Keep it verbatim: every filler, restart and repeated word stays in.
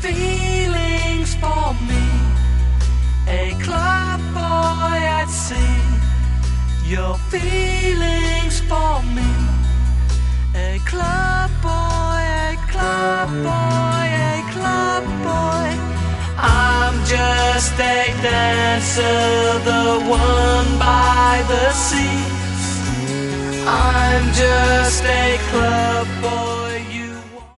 feelings for me, a club boy at sea. Your feelings for me, a club boy, a club boy, a club boy. I'm just a dancer, the one by the sea. I'm just a club boy.